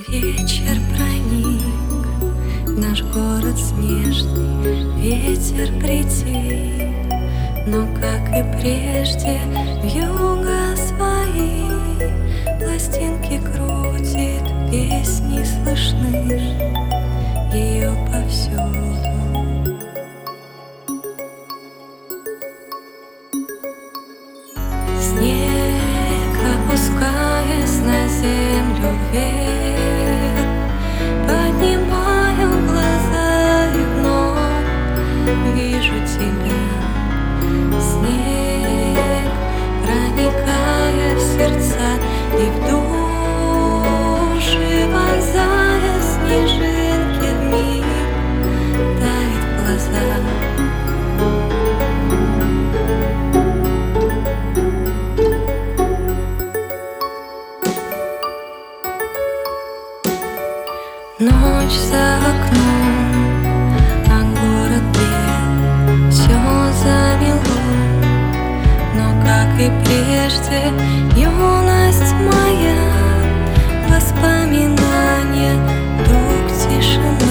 Вечер проник в наш город снежный, ветер притих, но, как и прежде, вьюга свои пластинки крутит, песни слышны ее повсюду. Снег, опускаясь на землю вверх, поднимаю глаза и вновь вижу тебя. Снег, проникая в сердца и в души, вонзая снежинки вмиг, тает в глазах. Ночь за окном, а город бел, все замело, но, как и прежде, юность моя, воспоминания, дух тишины.